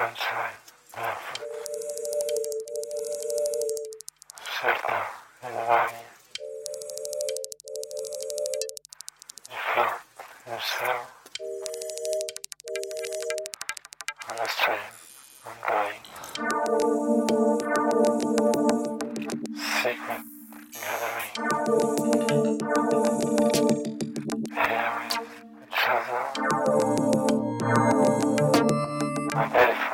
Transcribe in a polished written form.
sunshine, barefoot, shelter in the valley. You float yourself on the stream, ongoing. Secret gathering, hearing each other. My belly